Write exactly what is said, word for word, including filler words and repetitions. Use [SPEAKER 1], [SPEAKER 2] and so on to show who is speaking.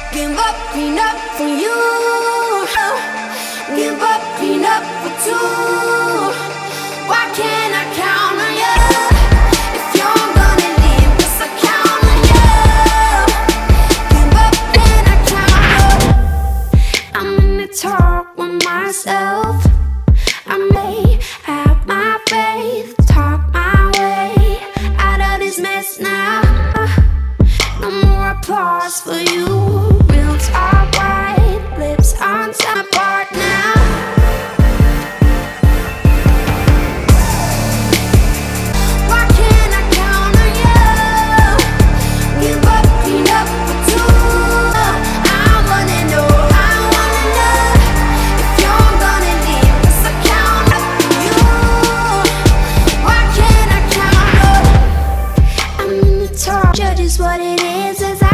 [SPEAKER 1] Give up, clean up for you. Give up, clean up for two. Why can't I count on you? If you're gonna leave, 'cause I count on you. Give up, can I count on? I'm gonna talk with myself. I may have my faith, talk my way out of this mess now. No more applause for you. Real talk, white lips on top apart now. Why can't I count on you? Give up, clean up for two. I wanna know, I wanna know if you're gonna leave, 'cause I count up for you. Why can't I count on? I'm in the talk, judge is what it is as I